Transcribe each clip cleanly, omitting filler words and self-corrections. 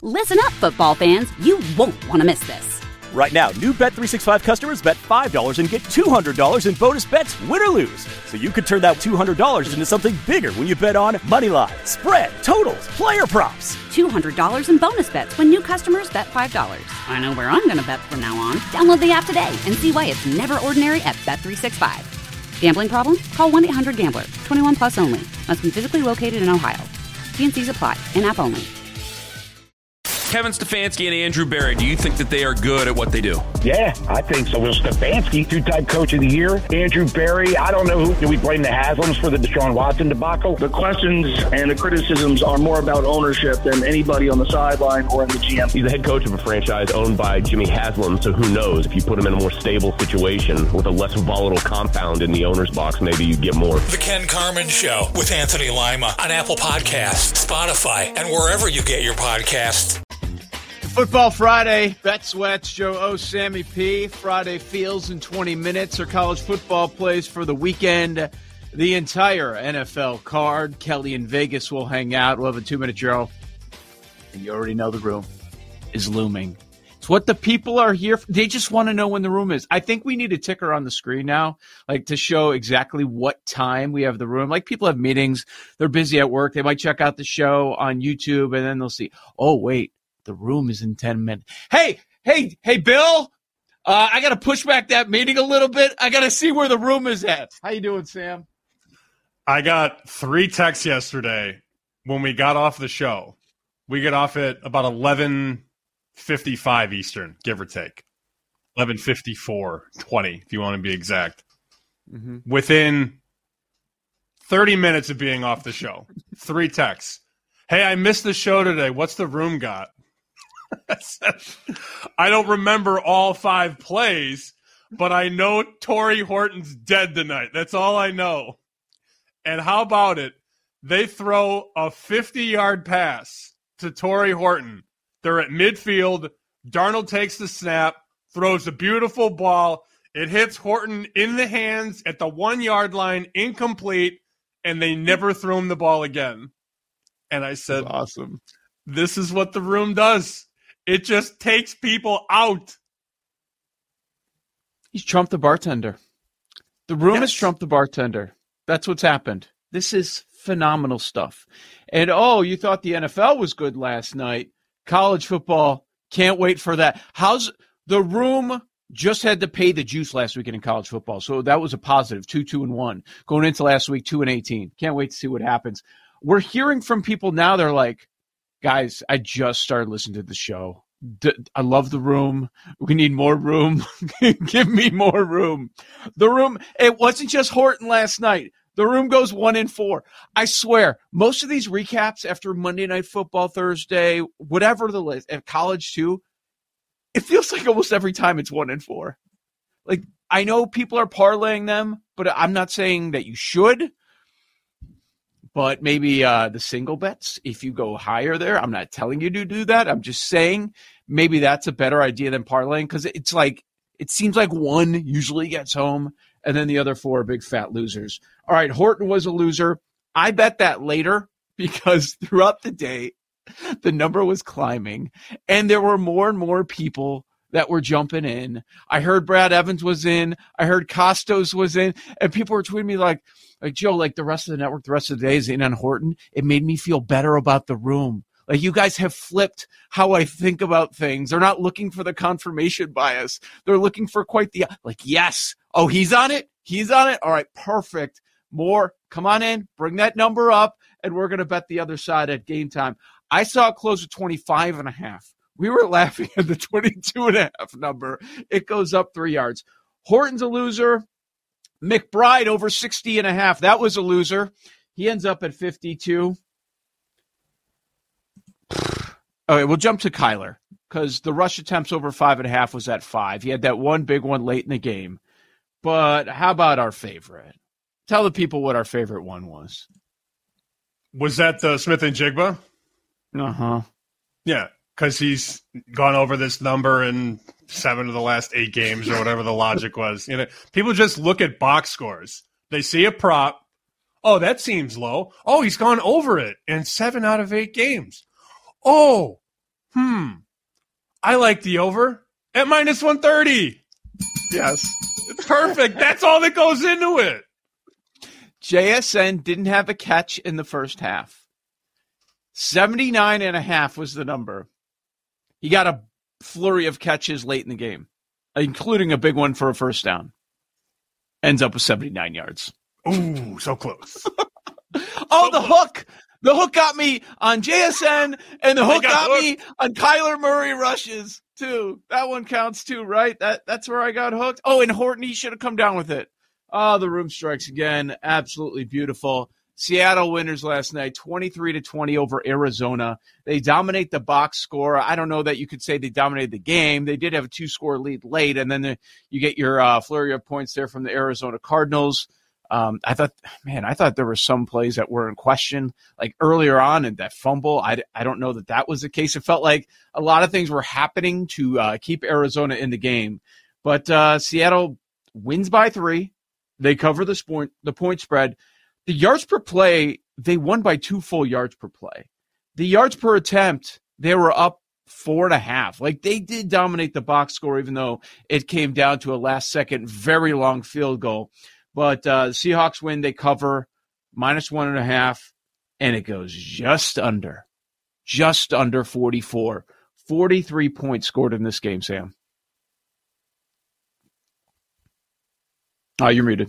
Listen up, football fans. You won't want to miss this. Right now, new Bet365 customers bet $5 and get $200 in bonus bets, win or lose. So you could turn that $200 into something bigger when you bet on moneyline, spread, totals, player props. $200 in bonus bets when new customers bet $5. I know where I'm going to bet from now on. Download the app today and see why it's never ordinary at Bet365. Gambling problem? Call 1-800-GAMBLER. 21 plus only. Must be physically located in Ohio. T&Cs apply. In-app only. Kevin Stefanski and Andrew Berry, do you think that they are good at what they do? Yeah, I think so. Well, Stefanski, two-time coach of the year. Andrew Berry, I don't know who. Do we blame the Haslams for the Deshaun Watson debacle? The questions and the criticisms are more about ownership than anybody on the sideline or in the GM. He's the head coach of a franchise owned by Jimmy Haslam, so who knows? If you put him in a more stable situation with a less volatile compound in the owner's box, maybe you get more. The Ken Carman Show with Anthony Lima on Apple Podcasts, Spotify, and wherever you get your podcasts. Football Friday, Bet Sweats, Joe O, Sammy P. Friday feels in 20 minutes. Our college football plays for the weekend. The entire NFL card. Kelly in Vegas will hang out. We'll have a 2-minute drill. And you already know the room is looming. It's what the people are here for. They just want to know when the room is. I think we need a ticker on the screen now, like to show exactly what time we have the room. Like people have meetings. They're busy at work. They might check out the show on YouTube, and then they'll see, oh, wait. The room is in 10 minutes. Hey, Bill, I got to push back that meeting a little bit. I got to see where the room is at. How you doing, Sam? I got 3 texts yesterday when we got off the show. We get off at about 11:55 Eastern, give or take. 11:54:20, if you want to be exact. Mm-hmm. Within 30 minutes of being off the show, 3 texts. Hey, I missed the show today. What's the room got? I don't remember all 5 plays, but I know Torrey Horton's dead tonight. That's all I know. And how about it? They throw a 50-yard pass to Torrey Horton. They're at midfield. Darnold takes the snap, throws a beautiful ball. It hits Horton in the hands at the 1-yard line, incomplete, and they never threw him the ball again. And I said, awesome. This is what the room does. It just takes people out. He's Trump the bartender. The room is Trump the bartender. That's what's happened. This is phenomenal stuff. And, you thought the NFL was good last night. College football, can't wait for that. How's the room? Just had to pay the juice last weekend in college football. So that was a positive, 2-2-1. Going into last week, 2-18. Can't wait to see what happens. We're hearing from people now. They're like, guys, I just started listening to the show. I love the room. We need more room. Give me more room. The room, it wasn't just Horton last night. The room goes 1-4. I swear, most of these recaps after Monday Night Football, Thursday, whatever the list, at college too, it feels like almost every time it's 1-4. Like, I know people are parlaying them, but I'm not saying that you should. But maybe the single bets, if you go higher there, I'm not telling you to do that. I'm just saying maybe that's a better idea than parlaying, because it's like it seems like one usually gets home and then the other 4 are big fat losers. All right, Horton was a loser. I bet that later because throughout the day, the number was climbing and there were more and more people that were jumping in. I heard Brad Evans was in. I heard Costos was in. And people were tweeting me like, Joe, like the rest of the network, the rest of the day is in on Horton. It made me feel better about the room. Like, you guys have flipped how I think about things. They're not looking for the confirmation bias. They're looking for quite the, like, yes. Oh, he's on it? He's on it? All right, perfect. More. Come on in. Bring that number up, and we're going to bet the other side at game time. I saw it close at 25.5. We were laughing at the 22.5 number. It goes up 3 yards. Horton's a loser. McBride over 60.5. That was a loser. He ends up at 52. Okay, we'll jump to Kyler because the rush attempts over 5.5 was at 5. He had that one big one late in the game. But how about our favorite? Tell the people what our favorite one was. Was that the Smith and Jigba? Uh-huh. Yeah, because he's gone over this number in 7 of the last 8 games or whatever the logic was. You know, people just look at box scores. They see a prop. Oh, that seems low. Oh, he's gone over it in 7 out of 8 games. Oh, I like the over at minus 130. Yes. It's perfect. That's all that goes into it. JSN didn't have a catch in the first half. 79.5 was the number. He got a flurry of catches late in the game, including a big one for a first down. Ends up with 79 yards. Ooh, so close. The hook. The hook got me on JSN, and the hook got me on Kyler Murray rushes, too. That one counts, too, right? That's where I got hooked. Oh, and Horton, he should have come down with it. Oh, the room strikes again. Absolutely beautiful. Seattle winners last night, 23-20 over Arizona. They dominate the box score. I don't know that you could say they dominated the game. They did have a 2-score lead late, and then you get your flurry of points there from the Arizona Cardinals. I thought there were some plays that were in question, like earlier on in that fumble. I don't know that was the case. It felt like a lot of things were happening to keep Arizona in the game. But Seattle wins by 3. They cover the point spread. The yards per play, they won by 2 full yards per play. The yards per attempt, they were up 4.5. Like, they did dominate the box score, even though it came down to a last-second, very long field goal. But Seahawks win, they cover minus 1.5, and it goes just under 44. 43 points scored in this game, Sam. Oh, you're muted.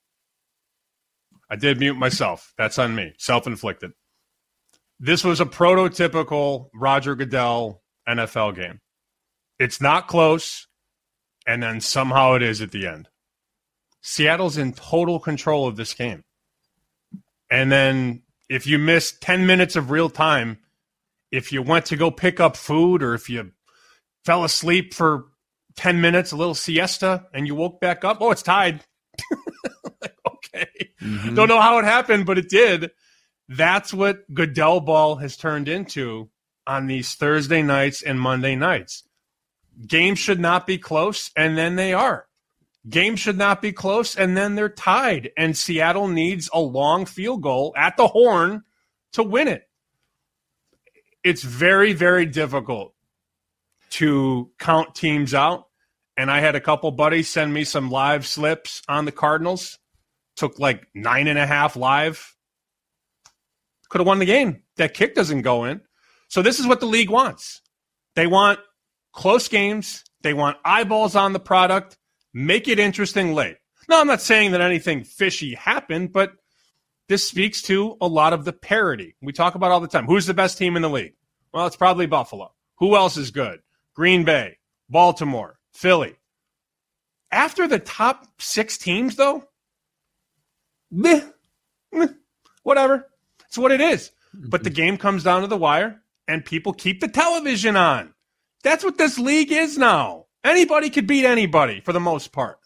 I did mute myself. That's on me. Self-inflicted. This was a prototypical Roger Goodell NFL game. It's not close, and then somehow it is at the end. Seattle's in total control of this game. And then if you missed 10 minutes of real time, if you went to go pick up food or if you fell asleep for 10 minutes, a little siesta, and you woke back up, it's tied. Okay. Mm-hmm. Don't know how it happened, but it did. That's what Goodell ball has turned into on these Thursday nights and Monday nights. Games should not be close, and then they are. Games should not be close, and then they're tied. And Seattle needs a long field goal at the horn to win it. It's very, very difficult to count teams out. And I had a couple buddies send me some live slips on the Cardinals. Took like 9.5 live. Could have won the game. That kick doesn't go in. So this is what the league wants. They want close games. They want eyeballs on the product. Make it interesting late. Now, I'm not saying that anything fishy happened, but this speaks to a lot of the parity. We talk about all the time. Who's the best team in the league? Well, it's probably Buffalo. Who else is good? Green Bay, Baltimore, Philly. After the top 6 teams, though, whatever. It's what it is. But the game comes down to the wire, and people keep the television on. That's what this league is now. Anybody could beat anybody for the most part.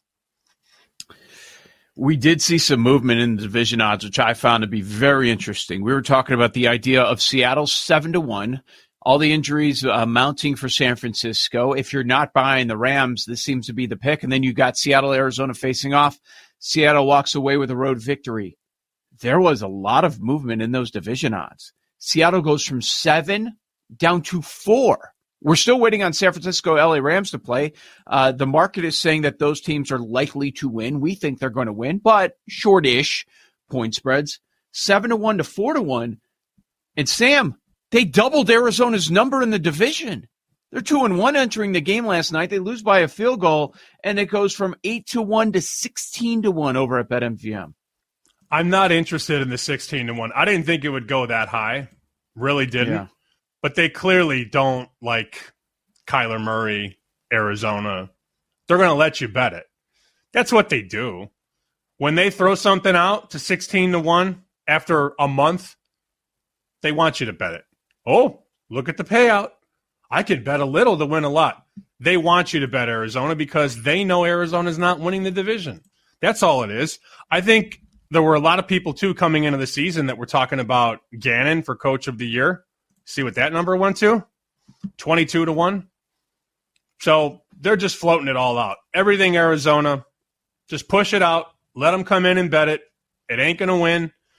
We did see some movement in the division odds, which I found to be very interesting. We were talking about the idea of Seattle 7-1, all the injuries mounting for San Francisco. If you're not buying the Rams, this seems to be the pick. And then you got Seattle, Arizona facing off. Seattle walks away with a road victory. There was a lot of movement in those division odds. Seattle goes from 7 down to 4. We're still waiting on San Francisco, LA Rams to play. The market is saying that those teams are likely to win. We think they're going to win, but short-ish point spreads. 7-1 to 4-1. And Sam, they doubled Arizona's number in the division. They're 2-1 entering the game last night. They lose by a field goal, and it goes from 8-1 to 16-1 over at BetMGM. I'm not interested in the 16-1. I didn't think it would go that high. Really didn't. Yeah. But they clearly don't like Kyler Murray, Arizona. They're going to let you bet it. That's what they do. When they throw something out to 16-1 after a month, they want you to bet it. Oh, look at the payout. I could bet a little to win a lot. They want you to bet Arizona because they know Arizona's not winning the division. That's all it is. I think there were a lot of people, too, coming into the season that were talking about Gannon for Coach of the Year. See what that number went to? 22-1. So they're just floating it all out. Everything Arizona, just push it out. Let them come in and bet it. It ain't going to win.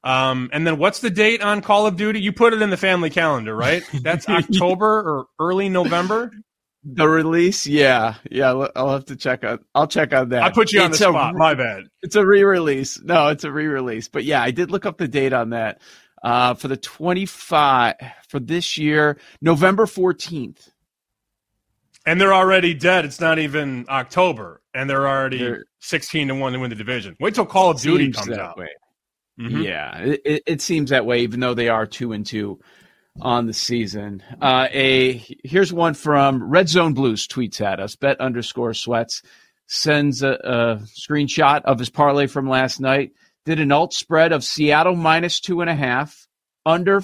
And then what's the date on Call of Duty? You put it in the family calendar, right? That's October or early November? The release? Yeah. I'll have to check on. I'll check on that. I put you on the spot. My bad. It's a re-release. No, it's a re-release. But yeah, I did look up the date on that. For the 25 for this year, November 14th. And they're already dead. It's not even October, and they're already 16-1 to win the division. Wait till Call of Duty comes out. Mm-hmm. Yeah, it seems that way, even though they are 2-2 on the season. Here's one from Red Zone Blues tweets at us. Bet_sweats sends a screenshot of his parlay from last night. Did an alt spread of Seattle -2.5, under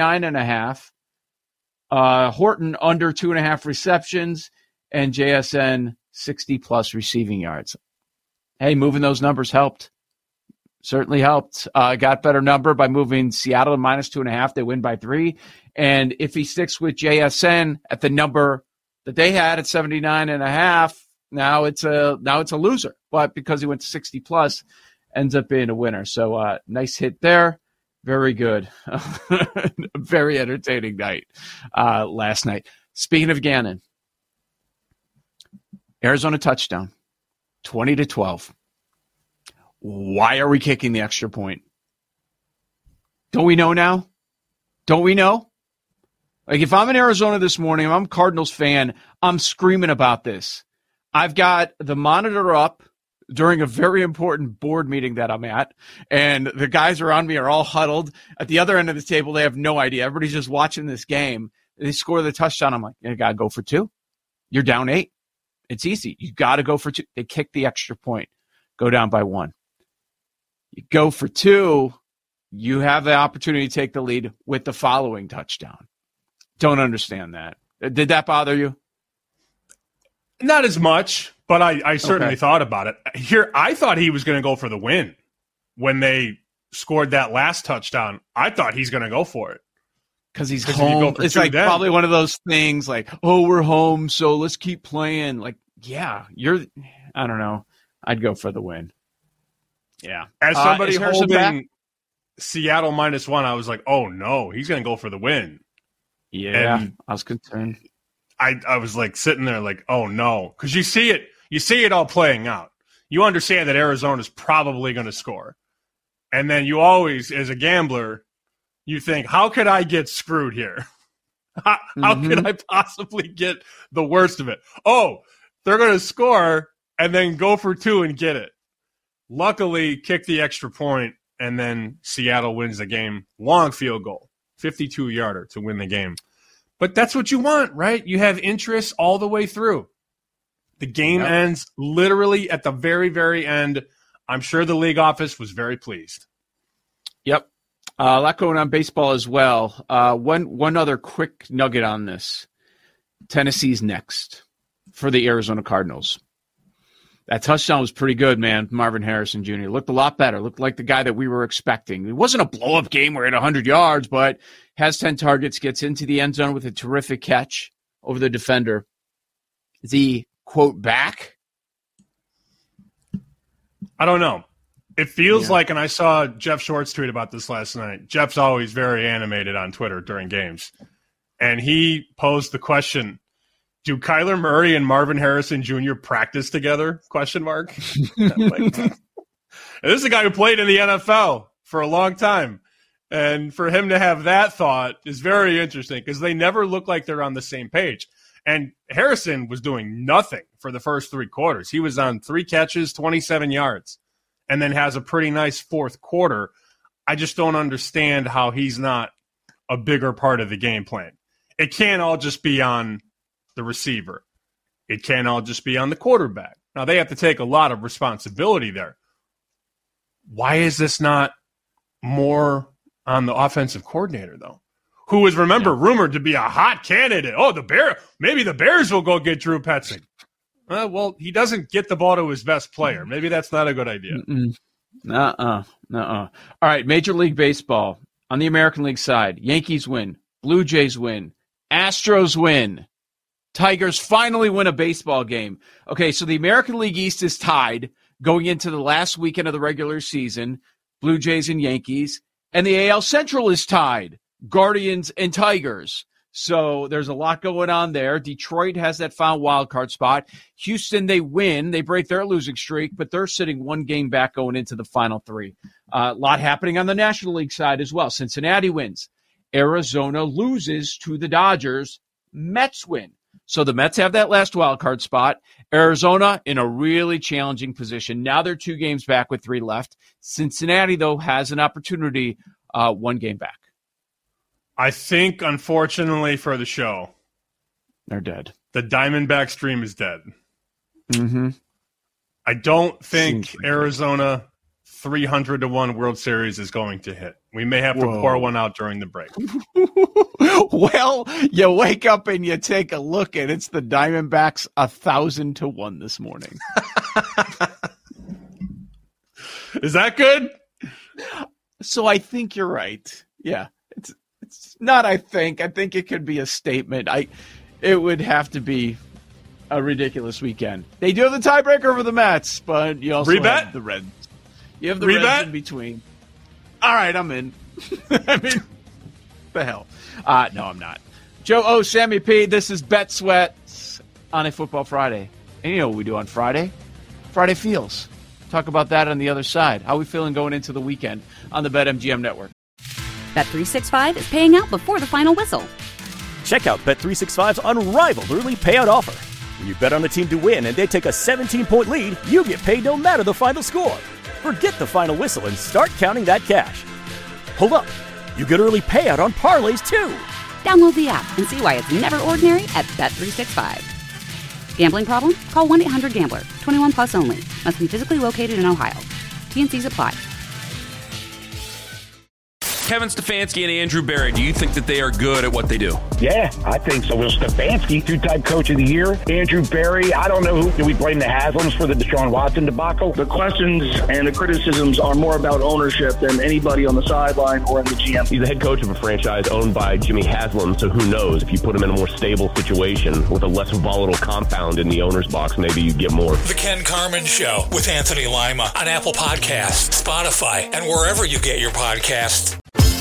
49.5. Horton under 2.5 receptions, and JSN 60+ receiving yards. Hey, moving those numbers helped. Certainly helped. Got better number by moving Seattle to -2.5. They win by 3. And if he sticks with JSN at the number that they had at 79.5, now it's a loser. But because he went to 60+, ends up being a winner. So nice hit there. Very good. Very entertaining night last night. Speaking of Gannon, Arizona touchdown, 20-12. Why are we kicking the extra point? Don't we know now? Don't we know? Like, if I'm in Arizona this morning, if I'm a Cardinals fan, I'm screaming about this. I've got the monitor up during a very important board meeting that I'm at, and the guys around me are all huddled. At the other end of the table, they have no idea. Everybody's just watching this game. They score the touchdown. I'm like, you got to go for 2. You're down 8. It's easy. You got to go for 2. They kick the extra point. Go down by 1. You go for 2, you have the opportunity to take the lead with the following touchdown. Don't understand that. Did that bother you? Not as much, but I certainly thought about it. Here, I thought he was going to go for the win when they scored that last touchdown. I thought he's going to go for it. Because he's home. It's like probably one of those things like, oh, we're home, so let's keep playing. Like, yeah, I don't know. I'd go for the win. Yeah. As somebody holding Seattle -1, I was like, oh, no, he's going to go for the win. Yeah, and I was concerned. I was like sitting there like, oh, no. Because you see it all playing out. You understand that Arizona's probably going to score. And then you always, as a gambler, you think, how could I get screwed here? How could I possibly get the worst of it? Oh, they're going to score and then go for 2 and get it. Luckily, kick the extra point, and then Seattle wins the game. Long field goal, 52-yarder to win the game. But that's what you want, right? You have interest all the way through. The game ends literally at the very, very end. I'm sure the league office was very pleased. Yep. A lot going on baseball as well. One other quick nugget on this. Tennessee's next for the Arizona Cardinals. That touchdown was pretty good, man. Marvin Harrison Jr. looked a lot better. Looked like the guy that we were expecting. It wasn't a blow-up game where he had 100 yards, but has 10 targets, gets into the end zone with a terrific catch over the defender. Is he, quote, back? I don't know. It feels like, and I saw Jeff Short's tweet about this last night. Jeff's always very animated on Twitter during games. And he posed the question, do Kyler Murray and Marvin Harrison Jr. practice together? Question mark. Like, this is a guy who played in the NFL for a long time. And for him to have that thought is very interesting because they never look like they're on the same page. And Harrison was doing nothing for the first 3 quarters. He was on 3 catches, 27 yards, and then has a pretty nice fourth quarter. I just don't understand how he's not a bigger part of the game plan. It can't all just be on the receiver. It can't all just be on the quarterback. Now, they have to take a lot of responsibility there. Why is this not more on the offensive coordinator, though? Who was, rumored to be a hot candidate. Oh, maybe the Bears will go get Drew Petzing. Well, he doesn't get the ball to his best player. Maybe that's not a good idea. All right, Major League Baseball. On the American League side, Yankees win. Blue Jays win. Astros win. Tigers finally win a baseball game. Okay, so the American League East is tied going into the last weekend of the regular season, Blue Jays and Yankees. And the AL Central is tied, Guardians and Tigers. So there's a lot going on there. Detroit has that final wild card spot. Houston, they win. They break their losing streak, but they're sitting one game back going into the final three. A lot happening on the National League side as well. Cincinnati wins. Arizona loses to the Dodgers. Mets win. So the Mets have that last wild card spot. Arizona in a really challenging position. Now they're 2 games back with 3 left. Cincinnati, though, has an opportunity 1 game back. I think, unfortunately for the show, they're dead. The Diamondbacks dream is dead. Mm-hmm. I don't think Arizona 300-1 World Series is going to hit. We may have to pour one out during the break. Well, you wake up and you take a look, and it's the Diamondbacks 1,000-1 this morning. Is that good? So I think you're right. Yeah. It's not I think it could be a statement. It would have to be a ridiculous weekend. They do have the tiebreaker over the Mets, but you also have the Reds. You have the Reds in between. All right, I'm in. I mean, the hell. No, I'm not. Joe O, Sammy P, this is Bet Sweat on a Football Friday. And you know what we do on Friday? Friday Feels. Talk about that on the other side. How are we feeling going into the weekend on the BetMGM Network? Bet365 is paying out before the final whistle. Check out Bet365's unrivaled early payout offer. When you bet on a team to win and they take a 17-point lead, you get paid no matter the final score. Forget the final whistle and start counting that cash. Hold up. You get early payout on parlays, too. Download the app and see why it's never ordinary at Bet365. Gambling problem? Call 1-800-GAMBLER. 21 plus only. Must be physically located in Ohio. T&Cs apply. Kevin Stefanski and Andrew Berry, do you think that they are good at what they do? Yeah, I think so. Will Stefanski, 2-time coach of the year. Andrew Berry, I don't know who. Do we blame the Haslams for the Deshaun Watson debacle? The questions and the criticisms are more about ownership than anybody on the sideline or in the GM. He's the head coach of a franchise owned by Jimmy Haslam, so who knows? If you put him in a more stable situation with a less volatile compound in the owner's box, maybe you get more. The Ken Carman Show with Anthony Lima on Apple Podcasts, Spotify, and wherever you get your podcasts.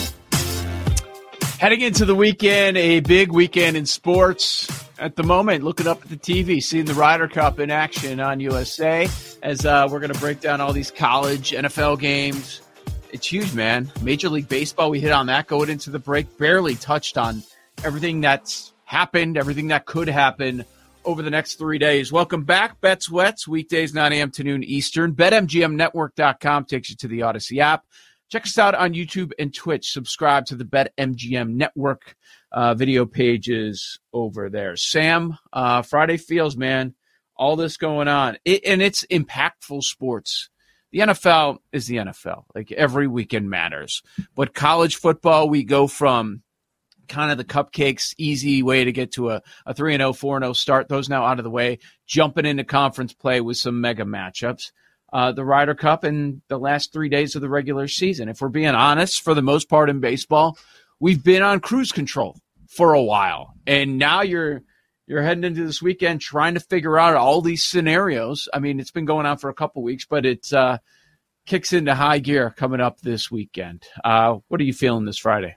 Heading into the weekend, a big weekend in sports. At the moment, looking up at the TV, seeing the Ryder Cup in action on USA as we're going to break down all these college NFL games. It's huge, man. Major League Baseball, we hit on that going into the break. Barely touched on everything that's happened, everything that could happen over the next 3 days. Welcome back, Bet Sweats, weekdays 9 a.m. to noon Eastern. BetMGMNetwork.com takes you to the Odyssey app. Check us out on YouTube and Twitch. Subscribe to the BetMGM Network video pages over there. Sam, Friday Feels, man. All this going on. And it's impactful sports. The NFL is the NFL. Like, every weekend matters. But college football, we go from kind of the cupcakes, easy way to get to a 3-0, 4-0 start. Those now out of the way. Jumping into conference play with some mega matchups. The Ryder Cup and the last 3 days of the regular season. If we're being honest, for the most part in baseball, we've been on cruise control for a while. And now you're heading into this weekend trying to figure out all these scenarios. I mean, it's been going on for a couple weeks, but it kicks into high gear coming up this weekend. What are you feeling this Friday?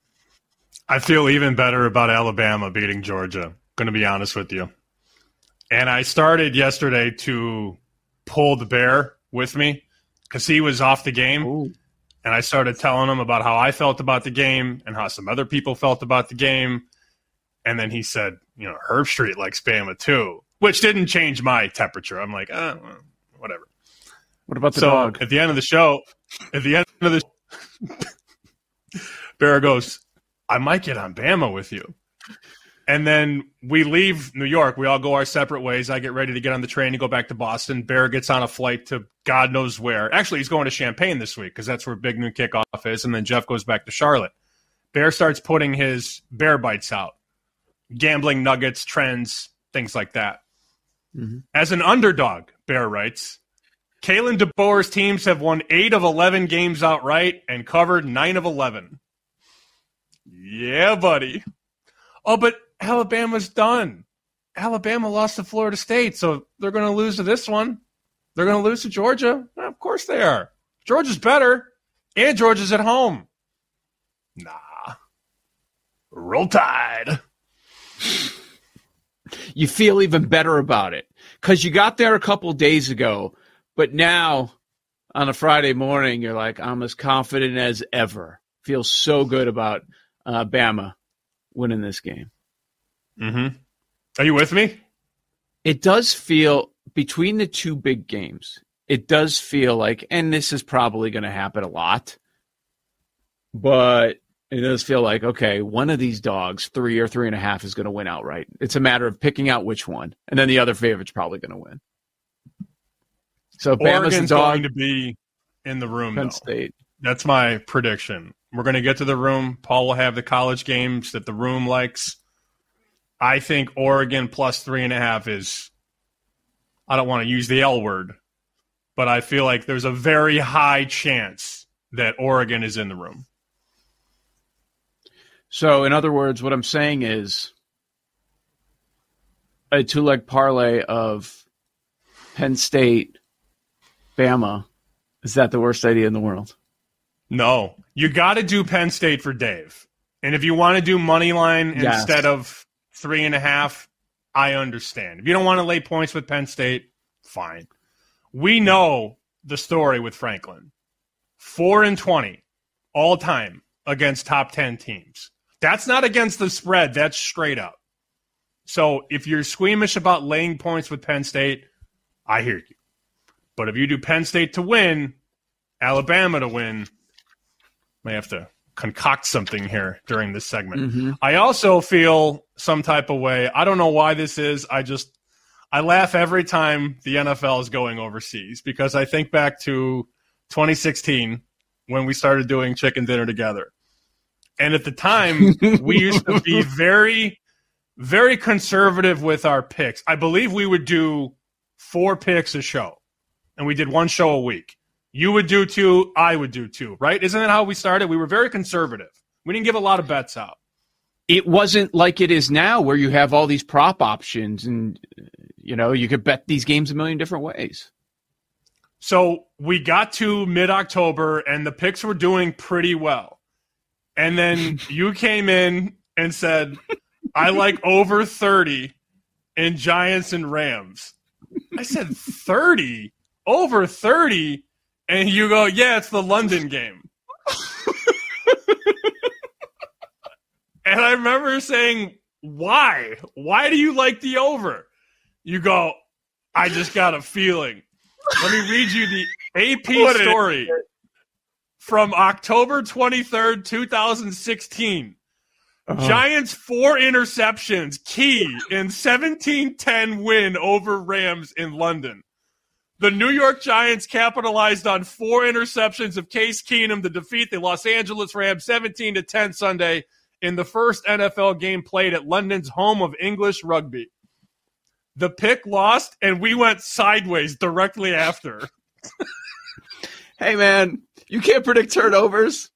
I feel even better about Alabama beating Georgia, going to be honest with you. And I started yesterday to pull the bear with me because he was off the game. Ooh. And I started telling him about how I felt about the game and how some other people felt about the game. And then he said, Herb Street likes Bama too, which didn't change my temperature. I'm like, whatever. What about the dog? At the end of the show, Bear goes, I might get on Bama with you. And then we leave New York. We all go our separate ways. I get ready to get on the train and go back to Boston. Bear gets on a flight to God knows where. Actually, he's going to Champaign this week because that's where Big Noon Kickoff is. And then Jeff goes back to Charlotte. Bear starts putting his Bear Bites out. Gambling nuggets, trends, things like that. Mm-hmm. As an underdog, Bear writes, Kalen DeBoer's teams have won 8 of 11 games outright and covered 9 of 11. Yeah, buddy. Oh, but Alabama's done. Alabama lost to Florida State, so they're going to lose to this one. They're going to lose to Georgia. Well, of course they are. Georgia's better, and Georgia's at home. Nah. Roll Tide. You feel even better about it because you got there a couple days ago, but now on a Friday morning, you're like, I'm as confident as ever. Feels so good about Bama winning this game. Mm-hmm. Are you with me? It does feel, between the two big games, it does feel like, and this is probably going to happen a lot, but it does feel like, okay, one of these dogs, 3 or 3.5, is going to win outright. It's a matter of picking out which one, and then the other favorite's probably going to win. So Oregon's Bama's the dog, going to be in the room, Penn though. State. That's my prediction. We're going to get to the room. Paul will have the college games that the room likes. I think Oregon plus 3.5 is, I don't want to use the L word, but I feel like there's a very high chance that Oregon is in the room. So, in other words, what I'm saying is a two-leg parlay of Penn State, Bama. Is that the worst idea in the world? No. You got to do Penn State for Dave. And if you want to do money line instead of 3.5, I understand. If you don't want to lay points with Penn State, fine. We know the story with Franklin. 4-20 all time against top 10 teams. That's not against the spread. That's straight up. So if you're squeamish about laying points with Penn State, I hear you. But if you do Penn State to win, Alabama to win, may have to concoct something here during this segment. Mm-hmm. I also feel some type of way. I don't know why this is. I laugh every time the NFL is going overseas because I think back to 2016 when we started doing Chicken Dinner together. And at the time, we used to be very, very conservative with our picks. I believe we would do 4 picks a show, and we did 1 show a week. You would do 2, I would do 2, right? Isn't that how we started? We were very conservative. We didn't give a lot of bets out. It wasn't like it is now where you have all these prop options and, you could bet these games a million different ways. So we got to mid-October, and the picks were doing pretty well. And then you came in and said, I like over 30 in Giants and Rams. I said, 30? Over 30? And you go, yeah, it's the London game. And I remember saying, why? Why do you like the over? You go, I just got a feeling. Let me read you the AP story from October 23rd, 2016. Giants 4 interceptions, key in 17-10 win over Rams in London. The New York Giants capitalized on 4 interceptions of Case Keenum to defeat the Los Angeles Rams 17-10 Sunday in the first NFL game played at London's home of English rugby. The pick lost, and we went sideways directly after. Hey, man, you can't predict turnovers.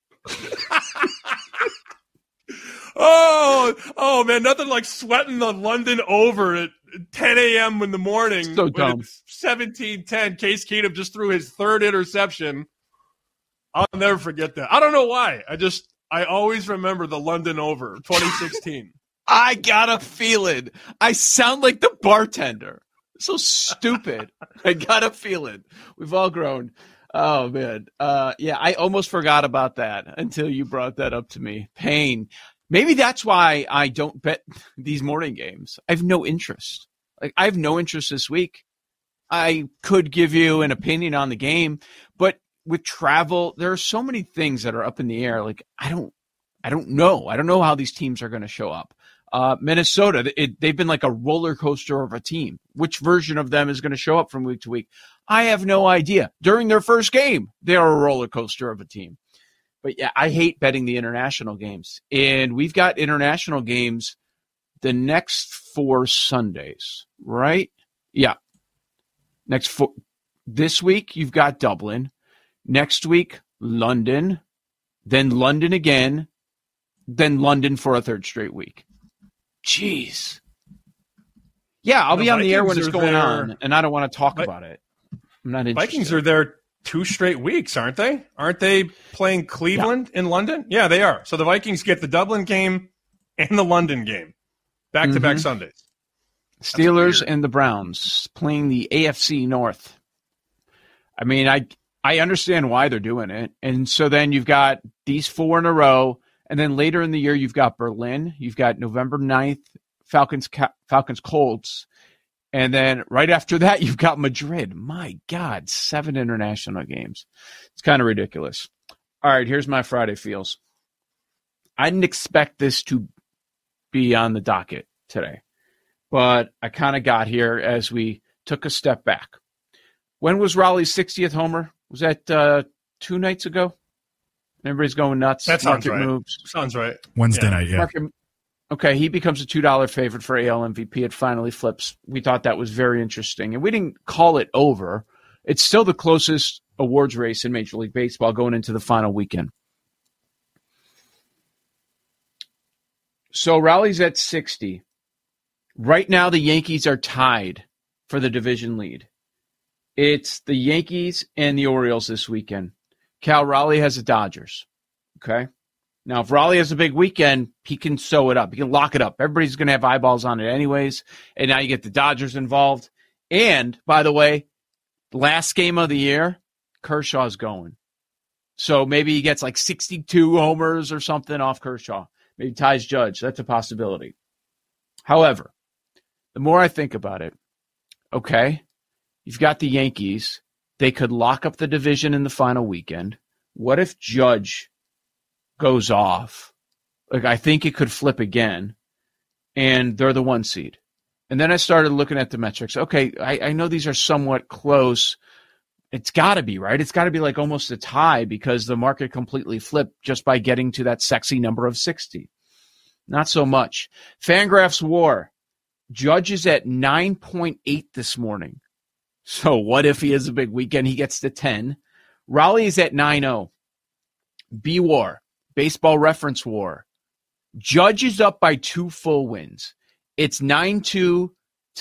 Oh, man, nothing like sweating the London over at 10 a.m. in the morning. So dumb. 17-10, Case Keenum just threw his 3rd interception. I'll never forget that. I don't know why. I always remember the London over, 2016. I got a feeling. I sound like the bartender. So stupid. I got a feeling. We've all grown. Oh, man. Yeah, I almost forgot about that until you brought that up to me. Pain. Maybe that's why I don't bet these morning games. I have no interest. I have no interest this week. I could give you an opinion on the game, but with travel, there are so many things that are up in the air. I don't know. I don't know how these teams are going to show up. Minnesota, they've been like a roller coaster of a team. Which version of them is going to show up from week to week? I have no idea. During their first game, they're a roller coaster of a team. But yeah, I hate betting the international games. And we've got international games the next 4 Sundays, right? Yeah. This week, you've got Dublin. Next week, London. Then London again. Then London for a 3rd straight week. Jeez. Yeah, I'll be on the air when it's going on, and I don't want to talk about it. I'm not interested. Vikings are there 2 straight weeks, aren't they? Aren't they playing Cleveland in London? Yeah, they are. So the Vikings get the Dublin game and the London game back-to-back Sundays. Steelers and the Browns playing the AFC North. I mean, I understand why they're doing it. And so then you've got these 4 in a row. And then later in the year, you've got Berlin. You've got November 9th, Falcons Colts. And then right after that, you've got Madrid. My God, 7 international games. It's kind of ridiculous. All right, here's my Friday feels. I didn't expect this to be on the docket today, but I kind of got here as we took a step back. When was Raleigh's 60th homer? Was that 2 nights ago? Everybody's going nuts. That sounds Market right. moves. Sounds right. Wednesday night, yeah. Okay, he becomes a $2 favorite for AL MVP. It finally flips. We thought that was very interesting. And we didn't call it over. It's still the closest awards race in Major League Baseball going into the final weekend. So Raleigh's at 60. Right now, the Yankees are tied for the division lead. It's the Yankees and the Orioles this weekend. Cal Raleigh has the Dodgers. Okay. Now, if Raleigh has a big weekend, he can sew it up. He can lock it up. Everybody's going to have eyeballs on it anyways. And now you get the Dodgers involved. And, by the way, last game of the year, Kershaw's going. So maybe he gets like 62 homers or something off Kershaw. Maybe ties Judge. That's a possibility. However, the more I think about it, okay, you've got the Yankees. They could lock up the division in the final weekend. What if Judge goes off? Like, I think it could flip again, and they're the 1 seed. And then I started looking at the metrics. Okay, I know these are somewhat close. It's got to be, right? It's got to be like almost a tie because the market completely flipped just by getting to that sexy number of 60. Not so much. Fangraphs WAR. Judge is at 9.8 this morning. So what if he has a big weekend? He gets to 10. Raleigh is at 9.0. B-WAR, Baseball Reference WAR. Judge is up by 2 full wins. It's 9-2 to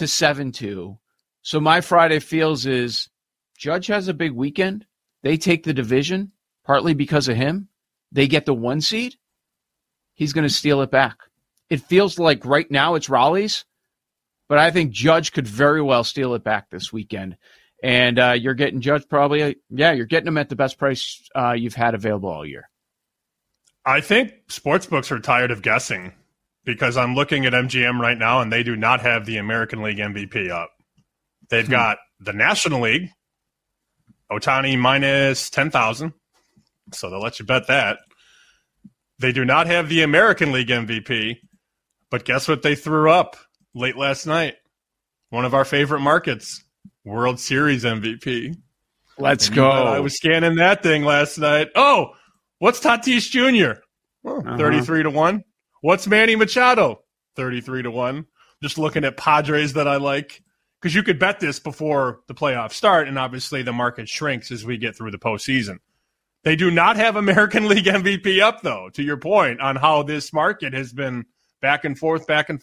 7-2. So my Friday feels is Judge has a big weekend. They take the division, partly because of him. They get the 1 seed. He's going to steal it back. It feels like right now it's Raleigh's. But I think Judge could very well steal it back this weekend. And you're getting Judge probably, you're getting him at the best price you've had available all year. I think sportsbooks are tired of guessing because I'm looking at MGM right now and they do not have the American League MVP up. They've got the National League, Ohtani minus 10,000. So they'll let you bet that. They do not have the American League MVP. But guess what they threw up late last night? One of our favorite markets, World Series MVP. Let's go. I was scanning that thing last night. Oh, what's Tatis Jr.? 33 to 1. What's Manny Machado? 33 to 1. Just looking at Padres that I like. Because you could bet this before the playoffs start, and obviously the market shrinks as we get through the postseason. They do not have American League MVP up, though, to your point on how this market has been back and forth.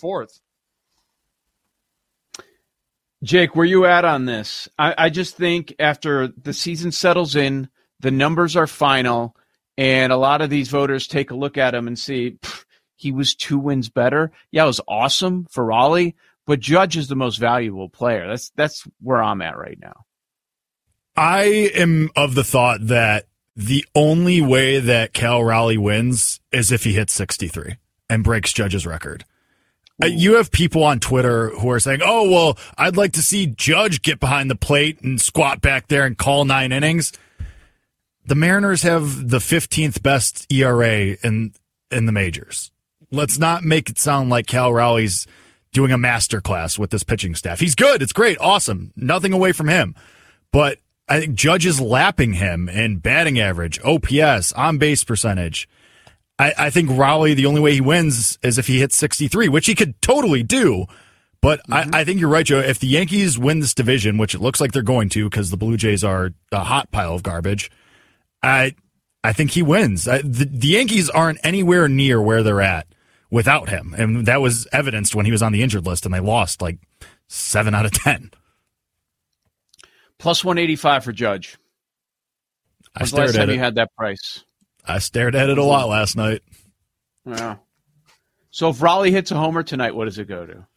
Jake, where you at on this? I just think after the season settles in, the numbers are final, and a lot of these voters take a look at him and see he was 2 wins better. Yeah, it was awesome for Raleigh, but Judge is the most valuable player. That's where I'm at right now. I am of the thought that the only way that Cal Raleigh wins is if he hits 63 and breaks Judge's record. You have people on Twitter who are saying, oh, well, I'd like to see Judge get behind the plate and squat back there and call 9 innings. The Mariners have the 15th best ERA in the majors. Let's not make it sound like Cal Raleigh's doing a masterclass with this pitching staff. He's good. It's great. Awesome. Nothing away from him. But I think Judge is lapping him in batting average, OPS, on-base percentage. I think Raleigh, the only way he wins is if he hits 63, which he could totally do. But I think you're right, Joe. If the Yankees win this division, which it looks like they're going to because the Blue Jays are a hot pile of garbage, I think he wins. The Yankees aren't anywhere near where they're at without him. And that was evidenced when he was on the injured list, and they lost like 7 out of 10. Plus 185 for Judge. When's the last time you had that price? I stared at it a lot last night. Yeah. So if Raleigh hits a homer tonight, what does it go to?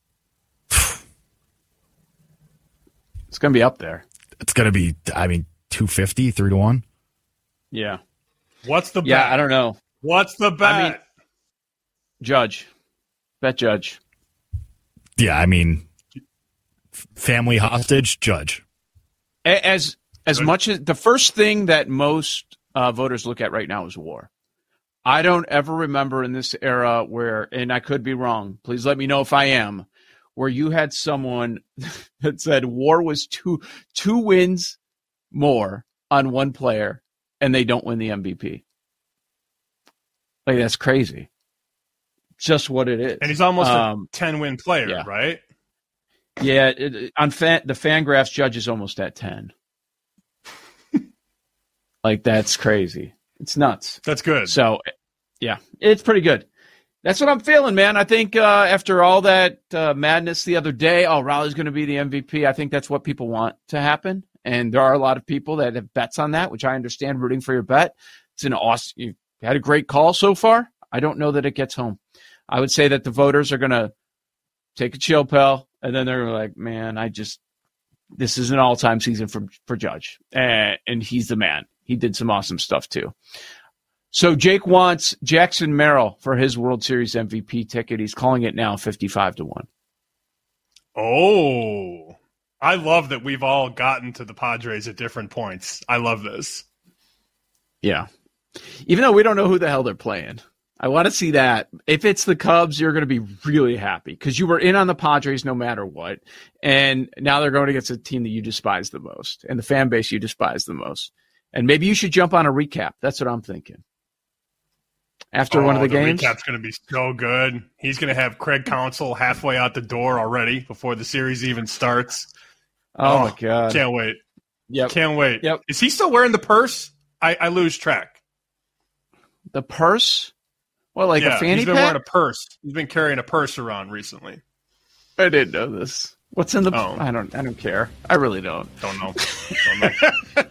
It's going to be up there. It's going to be, 250, 3-1. Yeah. What's the bet? Yeah, I don't know. What's the bet? Judge. Bet Judge. Yeah, family hostage, Judge. As much as the first thing that most voters look at right now is war. I don't ever remember in this era where, and I could be wrong, please let me know if I am, where you had someone that said war was two wins more on one player and they don't win the MVP. Like, that's crazy. Just what it is. And he's almost a 10-win player, right? Yeah, the Fangraphs Judge is almost at 10. Like, that's crazy. It's nuts. That's good. So, yeah, it's pretty good. That's what I'm feeling, man. I think after all that madness the other day, Raleigh's going to be the MVP. I think that's what people want to happen. And there are a lot of people that have bets on that, which I understand, rooting for your bet. It's an awesome. You had a great call so far. I don't know that it gets home. I would say that the voters are going to take a chill pill, and then they're like, man, this is an all-time season for Judge. And he's the man. He did some awesome stuff, too. So Jake wants Jackson Merrill for his World Series MVP ticket. He's calling it now 55-1. Oh, I love that we've all gotten to the Padres at different points. I love this. Yeah. Even though we don't know who the hell they're playing. I want to see that. If it's the Cubs, you're going to be really happy because you were in on the Padres no matter what. And now they're going against a team that you despise the most and the fan base you despise the most. And maybe you should jump on a recap. That's what I'm thinking. After one of the games. The recap's going to be so good. He's going to have Craig Counsell halfway out the door already before the series even starts. Oh my God. Can't wait. Yep. Can't wait. Yep. Is he still wearing the purse? I lose track. The purse? Well, like a fanny he's been pack? wearing a purse. He's been carrying a purse around recently. I didn't know this. What's in the? Oh. I don't care. I really don't. Don't know.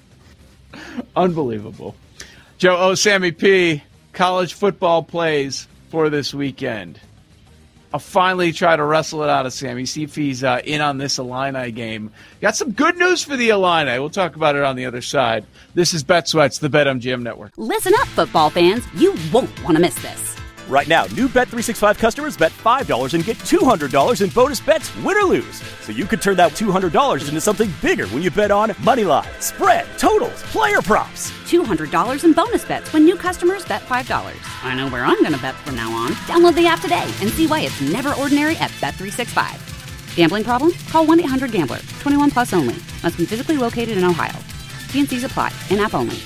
Unbelievable. Joe Sammy P. College football plays for this weekend. I'll finally try to wrestle it out of Sammy. See if he's in on this Illini game. Got some good news for the Illini. We'll talk about it on the other side. This is Bet Sweats, the BetMGM Network. Listen up, football fans. You won't want to miss this. Right now, new Bet365 customers bet $5 and get $200 in bonus bets, win or lose. So you could turn that $200 into something bigger when you bet on Moneyline, spread, totals, player props. $200 in bonus bets when new customers bet $5. I know where I'm going to bet from now on. Download the app today and see why it's never ordinary at Bet365. Gambling problem? Call 1-800-GAMBLER. 21 plus only. Must be physically located in Ohio. T&Cs apply. In-app only.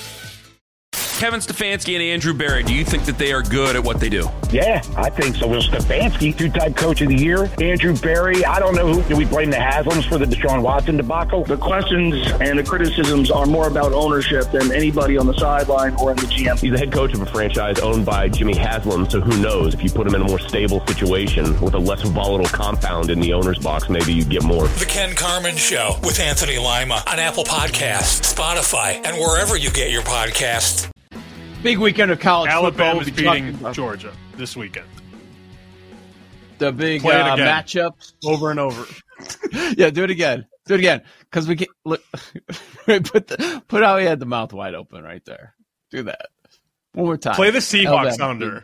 Kevin Stefanski and Andrew Berry, do you think that they are good at what they do? Yeah, I think so. Will Stefanski, two-time coach of the year. Andrew Berry, I don't know who. Do we blame the Haslams for the Deshaun Watson debacle? The questions and the criticisms are more about ownership than anybody on the sideline or in the GM. He's the head coach of a franchise owned by Jimmy Haslam, so who knows? If you put him in a more stable situation with a less volatile compound in the owner's box, maybe you get more. The Ken Carman Show with Anthony Lima on Apple Podcasts, Spotify, and wherever you get your podcasts. Big weekend of college Alabama's football. beating Georgia this weekend. The big matchups over and over. Yeah, do it again. Do it again. Because we can look. Put how he had the mouth wide open right there. Do that one more time. Play the Seahawks sounder.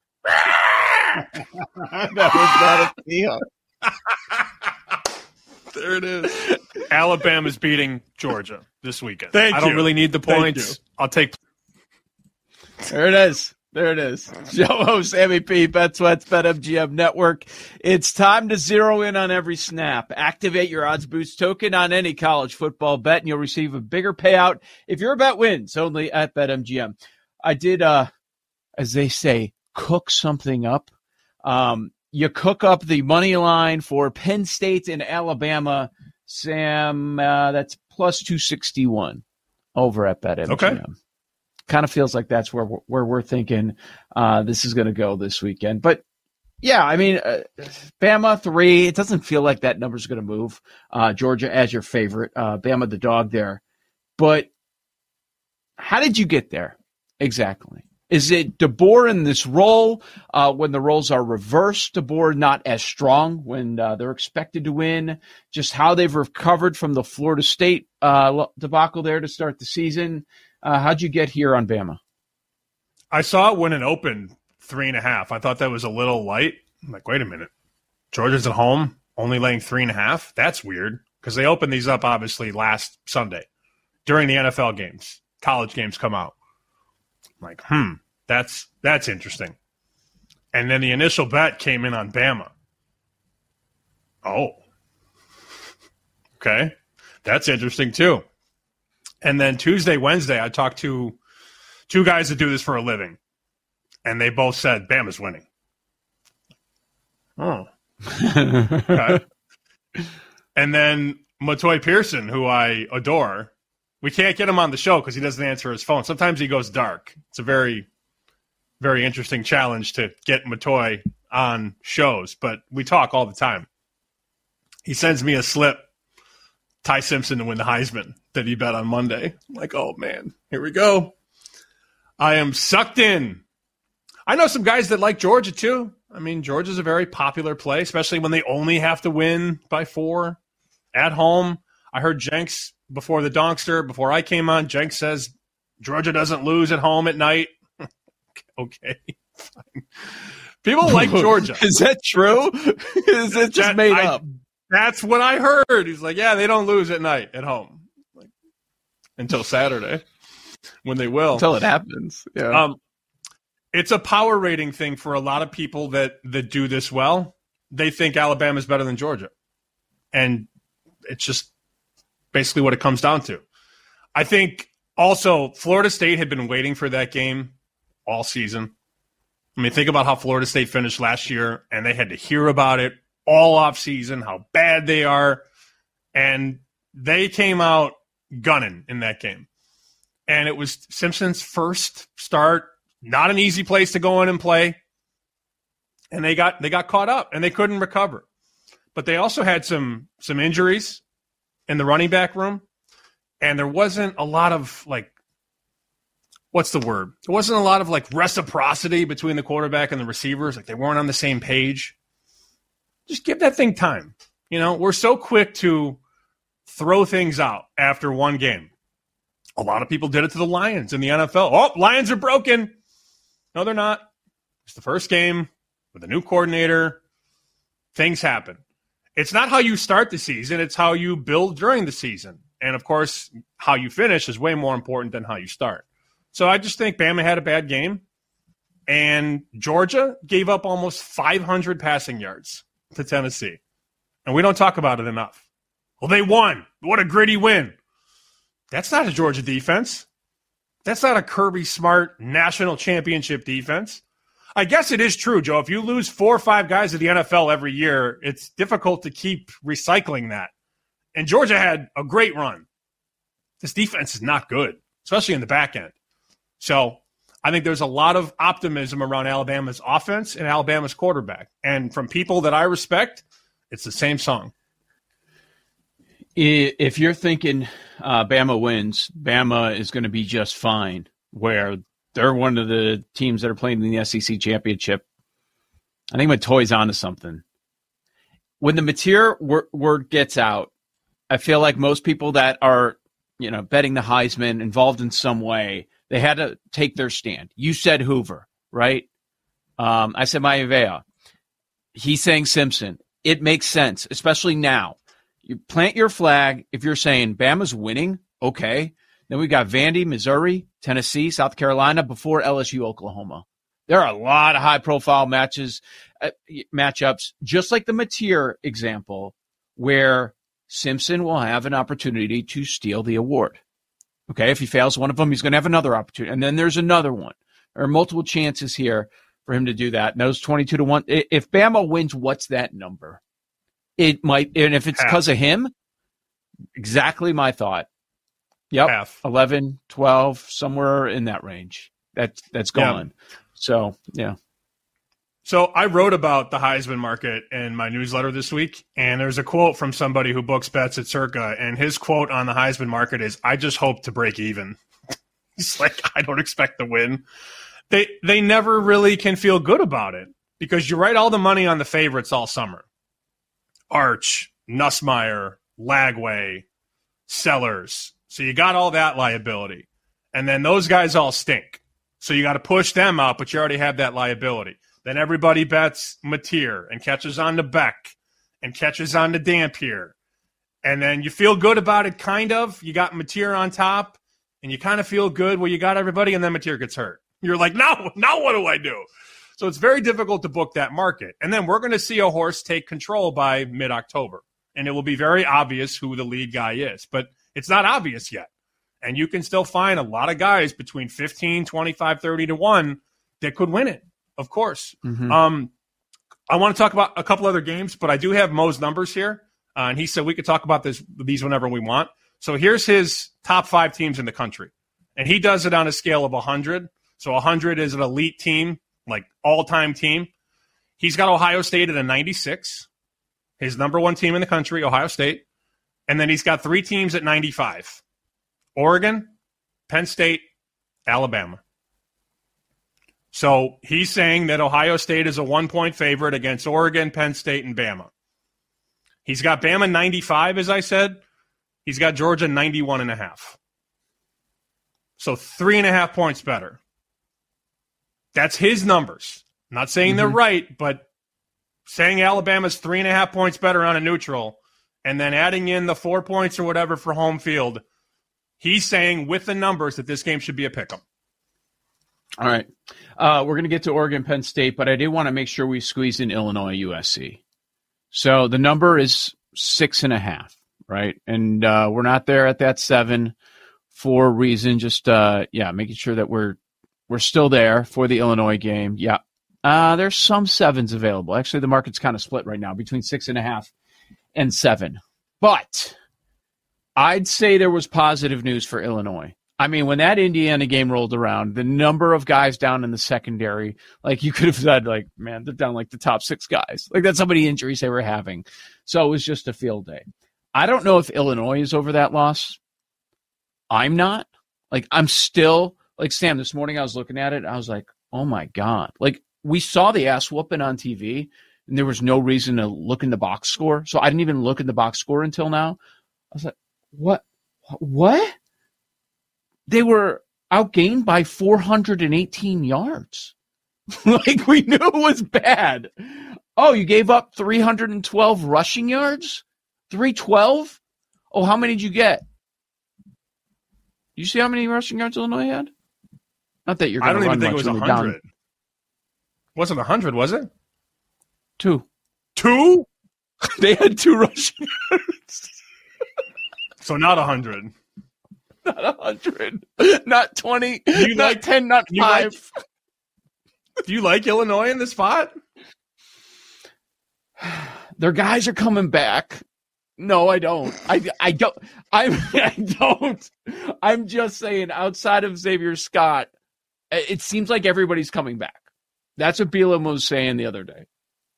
That was not a Seahawk. There it is. Alabama's beating Georgia this weekend. I don't really need the points. I'll take. There it is. There it is. Joe Sammy P. Bet Sweats, BetMGM Network. It's time to zero in on every snap. Activate your Odds Boost token on any college football bet, and you'll receive a bigger payout if your bet wins, only at BetMGM. I did, as they say, cook something up. You cook up the money line for Penn State and Alabama. Sam, that's plus 261 over at BetMGM. Okay. Kind of feels like that's where we're thinking this is going to go this weekend. But, yeah, I mean, Bama 3, it doesn't feel like that number's going to move. Georgia as your favorite. Bama the dog there. But How did you get there exactly? Is it DeBoer in this role when the roles are reversed? DeBoer not as strong when they're expected to win? Just how they've recovered from the Florida State debacle there to start the season? How'd you get here on Bama? I saw it when it opened 3.5. I thought that was a little light. I'm like, wait a minute. Georgia's at home, only laying 3.5? That's weird because they opened these up, obviously, last Sunday during the NFL games. College games come out. I'm like, that's interesting. And then the initial bet came in on Bama. Oh. Okay. That's interesting, too. And then Tuesday, Wednesday, I talked to two guys that do this for a living, and they both said Bama's winning. Oh. Okay. And then Matoy Pearson, who I adore, we can't get him on the show because he doesn't answer his phone. Sometimes he goes dark. It's a very, very interesting challenge to get Matoy on shows, but we talk all the time. He sends me a slip, Ty Simpson to win the Heisman, that he bet on Monday. I'm like, oh, man, here we go. I am sucked in. I know some guys that like Georgia, too. I mean, Georgia's a very popular play, especially when they only have to win by 4 at home. I heard Jenks before the Donkster, before I came on, Jenks says Georgia doesn't lose at home at night. Okay, fine. People like Georgia. Is that true? Is it just made up? That's what I heard. He's like, yeah, they don't lose at night at home. Like, until Saturday, when they will. Until it happens. Yeah. It's a power rating thing for a lot of people that do this well. They think Alabama's better than Georgia. And it's just basically what it comes down to. I think also Florida State had been waiting for that game all season. I mean, think about how Florida State finished last year, and they had to hear about it all off season, how bad they are. And they came out gunning in that game. And it was Simpson's first start. Not an easy place to go in and play. And they got caught up, and they couldn't recover. But they also had some injuries in the running back room, and there wasn't a lot of, like, what's the word? There wasn't a lot of, like, reciprocity between the quarterback and the receivers. Like, they weren't on the same page. Just give that thing time. You know, we're so quick to throw things out after one game. A lot of people did it to the Lions in the NFL. Oh, Lions are broken. No, they're not. It's the first game with a new coordinator. Things happen. It's not how you start the season. It's how you build during the season. And, of course, how you finish is way more important than how you start. So I just think Bama had a bad game. And Georgia gave up almost 500 passing yards to Tennessee. And we don't talk about it enough. Well, they won. What a gritty win. That's not a Georgia defense. That's not a Kirby Smart national championship defense. I guess it is true, Joe. If you lose 4 or 5 guys to the NFL every year, it's difficult to keep recycling that. And Georgia had a great run. This defense is not good, especially in the back end. So I think there's a lot of optimism around Alabama's offense and Alabama's quarterback. And from people that I respect, it's the same song. If you're thinking Bama wins, Bama is going to be just fine, where they're one of the teams that are playing in the SEC championship. I think Matoy's onto something. When the material word gets out, I feel like most people that are, betting the Heisman, involved in some way, they had to take their stand. You said Hoover, right? I said Maivea. He's saying Simpson. It makes sense, especially now. You plant your flag if you're saying Bama's winning, okay. Then we got Vandy, Missouri, Tennessee, South Carolina before LSU, Oklahoma. There are a lot of high-profile matchups, just like the Mateer example, where Simpson will have an opportunity to steal the award. Okay, if he fails one of them, he's going to have another opportunity. And then there's another one. There are multiple chances here for him to do that. And those 22-1. If Bama wins, what's that number? It might, and if it's because of him, exactly my thought. Yep, half. 11, 12, somewhere in that range. That's gone. Yeah. So, yeah. So I wrote about the Heisman market in my newsletter this week, and there's a quote from somebody who books bets at Circa, and his quote on the Heisman market is, "I just hope to break even." He's like, I don't expect to win. They never really can feel good about it because you write all the money on the favorites all summer. Arch, Nussmeier, Lagway, Sellers. So you got all that liability. And then those guys all stink. So you got to push them out, but you already have that liability. Then everybody bets Mateer and catches on to Beck and catches on to Dampier. And then you feel good about it, kind of. You got Mateer on top, and you kind of feel good where you got everybody, and then Mateer gets hurt. You're like, now what do I do? So it's very difficult to book that market. And then we're going to see a horse take control by mid-October. And it will be very obvious who the lead guy is. But it's not obvious yet. And you can still find a lot of guys between 15, 25, 30 to 1 that could win it, of course. Mm-hmm. I want to talk about a couple other games, but I do have Mo's numbers here. And he said we could talk about these whenever we want. So here's his top 5 teams in the country. And he does it on a scale of 100. So 100 is an elite team, like all-time team. He's got Ohio State at a 96. His number 1 team in the country, Ohio State. And then he's got 3 teams at 95. Oregon, Penn State, Alabama. So he's saying that Ohio State is a 1-point favorite against Oregon, Penn State, and Bama. He's got Bama 95, as I said. He's got Georgia 91.5. So 3.5 points better. That's his numbers. I'm not saying they're right, but saying Alabama's 3.5 points better on a neutral and then adding in the 4 points or whatever for home field, he's saying with the numbers that this game should be a pick'em. All right. We're going to get to Oregon, Penn State, but I did want to make sure we squeeze in Illinois, USC. So the number is 6.5, right? And we're not there at that 7 for a reason. Just, making sure that we're still there for the Illinois game. Yeah. There's some 7s available. Actually, the market's kind of split right now between 6.5 and 7. But I'd say there was positive news for Illinois. I mean, when that Indiana game rolled around, the number of guys down in the secondary, like you could have said, like, man, they're down like the top 6 guys. Like that's how many injuries they were having. So it was just a field day. I don't know if Illinois is over that loss. I'm not. Like, I'm still, like Sam, this morning I was looking at it. I was like, oh my God. Like we saw the ass whooping on TV and there was no reason to look in the box score. So I didn't even look in the box score until now. I was like, what? They were outgained by 418 yards. Like, we knew it was bad. Oh, you gave up 312 rushing yards? 312? Oh, how many did you get? You see how many rushing yards Illinois had? Not that you're going to run much. I don't even think it was 100. Wasn't 100, was it? 2. 2? They had 2 rushing yards. So not 100. Not 100. Not 20. Not 10, not 5. Do you like Illinois in this spot? Their guys are coming back. No, I don't. I don't. I don't. I'm just saying, outside of Xavier Scott, it seems like everybody's coming back. That's what Bielema was saying the other day.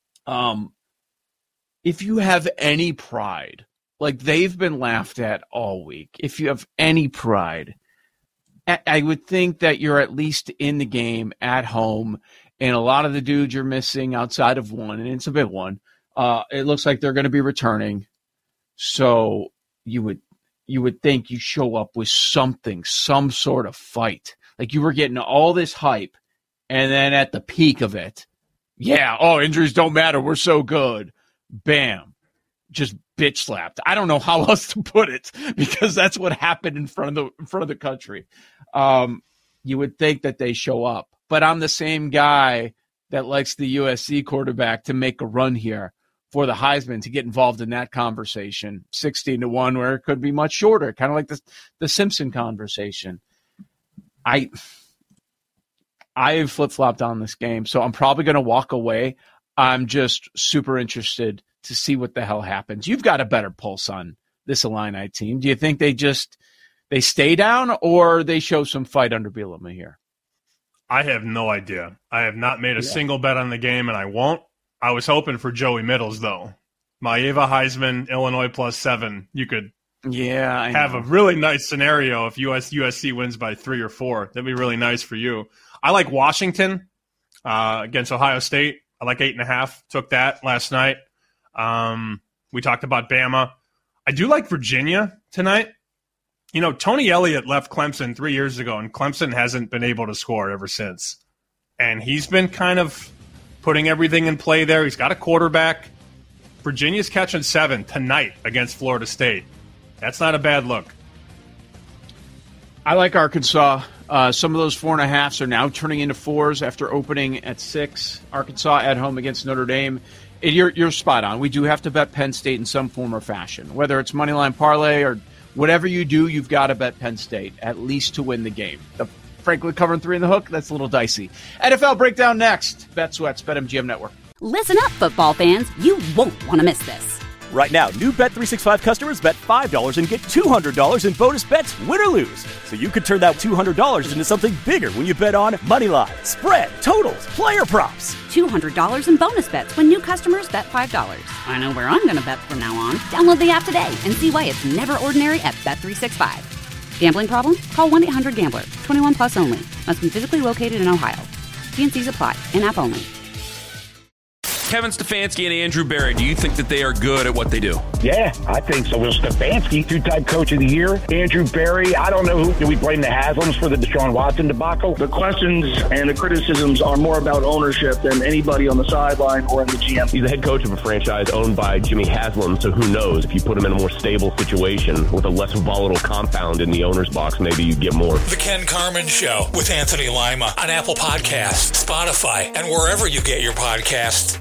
If you have any pride, like they've been laughed at all week. If you have any pride, I would think that you're at least in the game at home, and a lot of the dudes you're missing outside of one, and it's a big one. It looks like they're going to be returning. So you would think you show up with something, some sort of fight. Like you were getting all this hype, and then at the peak of it, injuries don't matter. We're so good. Bam. Just bitch slapped. I don't know how else to put it because that's what happened in front of the country. You would think that they show up, but I'm the same guy that likes the USC quarterback to make a run here for the Heisman, to get involved in that conversation, 16-1, where it could be much shorter, kind of like the Simpson conversation. I've flip-flopped on this game, so I'm probably going to walk away. I'm just super interested to see what the hell happens. You've got a better pulse on this Illini team. Do you think they stay down, or they show some fight under Bielema here? I have no idea. I have not made a single bet on the game, and I won't. I was hoping for Joey Middles, though. Maeva Heisman, Illinois +7. You could Yeah, I have know. a really nice scenario if USC wins by 3 or 4. That'd be really nice for you. I like Washington against Ohio State. I like 8.5. Took that last night. We talked about Bama. I do like Virginia tonight. You know, Tony Elliott left Clemson 3 years ago, and Clemson hasn't been able to score ever since. And he's been kind of putting everything in play there. He's got a quarterback. Virginia's catching 7 tonight against Florida State. That's not a bad look. I like Arkansas. Some of those 4.5s are now turning into 4s after opening at 6. Arkansas at home against Notre Dame. You're spot on. We do have to bet Penn State in some form or fashion. Whether it's moneyline parlay or whatever you do, you've got to bet Penn State, at least to win the game. Frankly, covering 3 in the hook, that's a little dicey. NFL breakdown next. Bet Sweats, BetMGM Network. Listen up, football fans. You won't want to miss this. Right now, new Bet365 customers bet $5 and get $200 in bonus bets, win or lose. So you could turn that $200 into something bigger when you bet on moneyline, spread, totals, player props. $200 in bonus bets when new customers bet $5. I know where I'm going to bet from now on. Download the app today and see why it's never ordinary at Bet365. Gambling problem? Call 1-800-GAMBLER. 21 plus only. Must be physically located in Ohio. T&Cs apply. In-app only. Kevin Stefanski and Andrew Berry, do you think that they are good at what they do? Yeah, I think so. Will Stefanski, 2-time coach of the year. Andrew Berry, I don't know who. Do we blame the Haslams for the Deshaun Watson debacle? The questions and the criticisms are more about ownership than anybody on the sideline or in the GM. He's the head coach of a franchise owned by Jimmy Haslam, so who knows? If you put him in a more stable situation with a less volatile compound in the owner's box, maybe you get more. The Ken Carman Show with Anthony Lima on Apple Podcasts, Spotify, and wherever you get your podcasts.